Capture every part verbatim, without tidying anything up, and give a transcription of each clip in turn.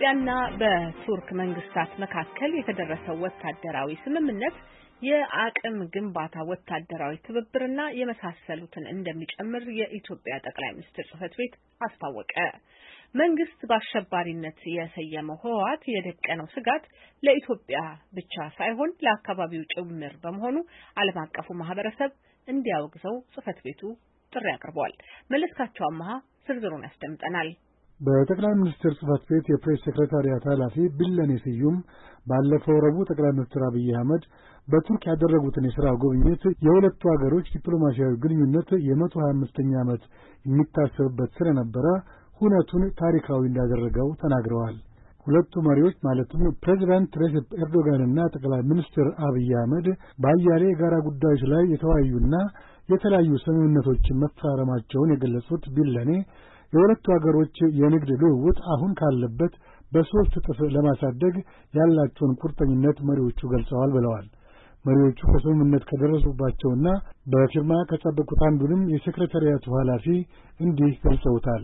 በኢትዮጵያና በቱርክ መንግስታት መካከል የተደረሰው ወታደራዊ ስምምነት የአቅም ግንባታ ወታደራዊ ትብብርና የመሳሰሉትን እንደሚጨምር የኢትዮጵያ ጠቅላይ ሚኒስትር ጽህፈት ቤት አስታወቀ። መንግስት በአሸባሪነት የሰየመው ህወሓት የደቀነው ስጋት ለኢትዮጵያ ብቻ ሳይሆን ለአካባቢው ጭምር በመሆኑ ዓለም አቀፉ ማህበረሰብ እንዲያወግዘው ጽህፈት ቤቱ ጥሪ አቅርቧል። መለስካቸው አማሃ ዝርዝሩን ያስደምጠናል። በጠቅላይ ሚኒስትር ጽህፈት ቤት የፕሬስ ሴክሬታሪያት ኃላፊ ቢለኔ ስዩም ባለፈው ረቡዕ ጠቅላይ ሚኒስትር አብይ አህመድ በቱርክ ያደረጉትን የሥራ ጉብኝት የሁለቱ ሀገሮች ዲፕሎማሲያዊ ግንኙነት የመቶ ሀያ አምስተኛ ዓመት የሚታሰብበት ስለነበረ ሁነቱን ታሪካዊ እንዳደረገው ተናግረዋል። ሁለቱ መሪዎች ማለትም ፕሬዚዳንት ሬሴፕ ኤርዶጋንና ጠቅላይ ሚኒስትር አብይ አህመድ በአያሌ የጋራ ጉዳዮች ላይ የተወያዩና የተለያዩ ስምምነቶችን መፈራረማቸውን የገለጹት ቢለኔ የሁለቱ ሀገሮች የንግድ ልውውጥ አሁን ካለበት በሶስት እጥፍ ለማሳደግ ያላቸውን ቁርጠኝነት መሪዎቹ ገልጸዋል ብለዋል። መሪዎቹ ከስምምነት ከደረሱባቸውና በፊርማ ከጸደቁት አንዱንም የሴክሬታሪያቱ ኃላፊ እንዲህ ገልጸውታል።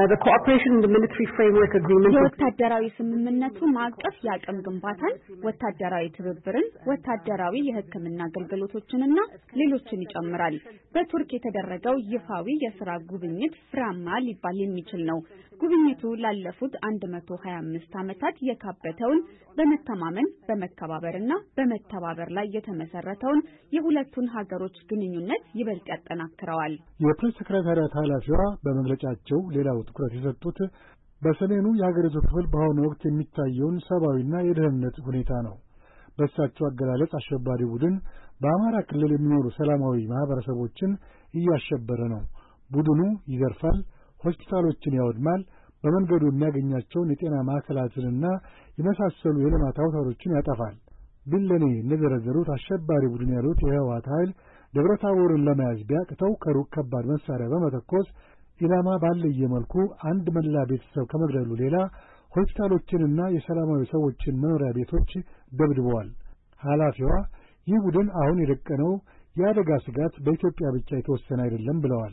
የወታደራዊ ስምምነቱ ማዕቀፍ የአቅም ግንባታን፣ ወታደራዊ ትብብርን፣ ወታደራዊ የሕክምና አገልግሎቶችንና ሌሎችን ይጨምራል። በቱርክ የተደረገው ይፋዊ የሥራ ጉብኝት ፍሬያማ ሊባል የሚችል ነው። ጉብኝቱ ላለፉት አንድ መቶ ሀያ አምስት ዓመታት የካበተውን በመተማመን በመከባበርና በመተባበር ላይ የተመሰረተውን የሁለቱን ሀገሮች ግንኙነት ይበልጥ ያጠናክረዋል። የፕሬስ ሴክሬታሪያት ኃላፊዋ በመግለጫቸው ሌላው ትኩረት የሰጡት በሰሜኑ የሀገሪቱ ክፍል በአሁኑ ወቅት የሚታየውን ሰብአዊና የደህንነት ሁኔታ ነው። በእሳቸው አገላለጽ አሸባሪ ቡድን በአማራ ክልል የሚኖሩ ሰላማዊ ማህበረሰቦችን እያሸበረ ነው። ቡድኑ ይዘርፋል፣ ሆስፒታሎችን ያወድማል፣ በመንገዱ የሚያገኛቸውን የጤና ማዕከላትንና የመሳሰሉ የልማት አውታሮችን ያጠፋል። ቢለኔ እንደዘረዘሩት አሸባሪ ቡድን ያሉት የህወሓት ኃይል ደብረታቦርን ለመያዝ ቢያቅተው ከሩቅ ከባድ መሳሪያ በመተኮስ ኢላማ ባለየ መልኩ አንድ መላ ቤተሰብ ከመግደሉ ሌላ ሆስፒታሎችንና የሰላማዊ ሰዎችን መኖሪያ ቤቶች ደብድበዋል። ኃላፊዋ ይህ ቡድን አሁን የደቀነው የአደጋ ስጋት በኢትዮጵያ ብቻ የተወሰነ አይደለም ብለዋል።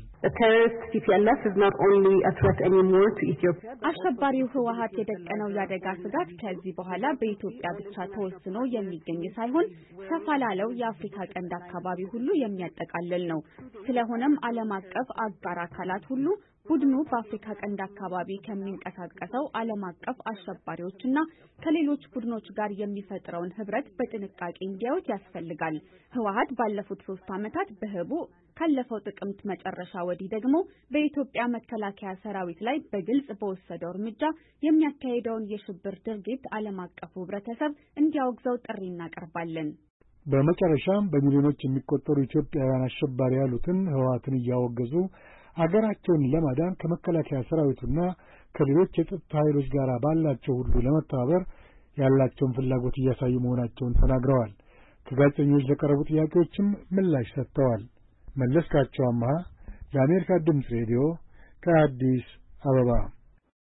አሸባሪው ህወሓት የደቀነው የአደጋ ስጋት ከዚህ በኋላ በኢትዮጵያ ብቻ ተወስኖ የሚገኝ ሳይሆን ሰፋ ላለው የአፍሪካ ቀንድ አካባቢ ሁሉ የሚያጠቃልል ነው። ስለሆነም ዓለም አቀፍ አጋር አካላት ሁሉ ቡድኑ በአፍሪካ ቀንድ አካባቢ ከሚንቀሳቀሰው ዓለም አቀፍ አሸባሪዎችና ከሌሎች ቡድኖች ጋር የሚፈጥረውን ህብረት በጥንቃቄ እንዲያዩት ያስፈልጋል። ህወሓት ባለፉት ሶስት ዓመታት በህቡ ካለፈው ጥቅምት መጨረሻ ወዲህ ደግሞ በኢትዮጵያ መከላከያ ሰራዊት ላይ በግልጽ በወሰደው እርምጃ የሚያካሂደውን የሽብር ድርጊት ዓለም አቀፉ ህብረተሰብ እንዲያወግዘው ጥሪ እናቀርባለን። በመጨረሻም በሚሊዮኖች የሚቆጠሩ ኢትዮጵያውያን አሸባሪ ያሉትን ህወሓትን እያወገዙ አገራቸውን ለማዳን ከመከላከያ ሰራዊቱና ከሌሎች የጸጥታ ኃይሎች ጋር ባላቸው ሁሉ ለመተባበር ያላቸውን ፍላጎት እያሳዩ መሆናቸውን ተናግረዋል። ከጋዜጠኞች ለቀረቡ ጥያቄዎችም ምላሽ ሰጥተዋል። መለስካቸው አማሃ ለአሜሪካ ድምፅ ሬዲዮ ከአዲስ አበባ